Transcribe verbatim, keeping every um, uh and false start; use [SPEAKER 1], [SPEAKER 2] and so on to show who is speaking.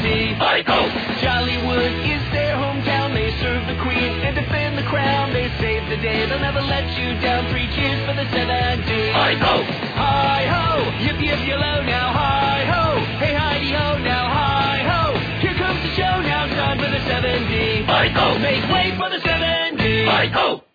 [SPEAKER 1] seventy.
[SPEAKER 2] Hi-ho!
[SPEAKER 1] Jollywood is their hometown. They serve the queen and defend the crown. They save the day, they'll never let you down. Three cheers for the seventy.
[SPEAKER 2] Hi-ho!
[SPEAKER 1] Hi-ho! Yip yip yellow now. Hi-ho! Hey Heidi-ho now. Hi-ho! Here comes the show now. Time for the seventy.
[SPEAKER 2] Hi-ho!
[SPEAKER 1] Make way for the seventy.
[SPEAKER 2] Hi-ho!